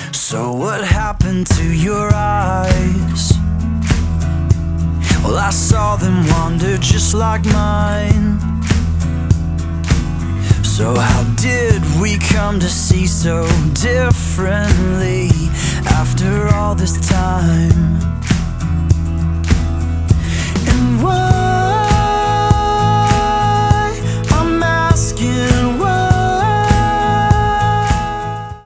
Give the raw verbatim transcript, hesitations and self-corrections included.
So what happened to your eyes? Well, I saw them wander just like mine. So how did we come to see so differently after all this time?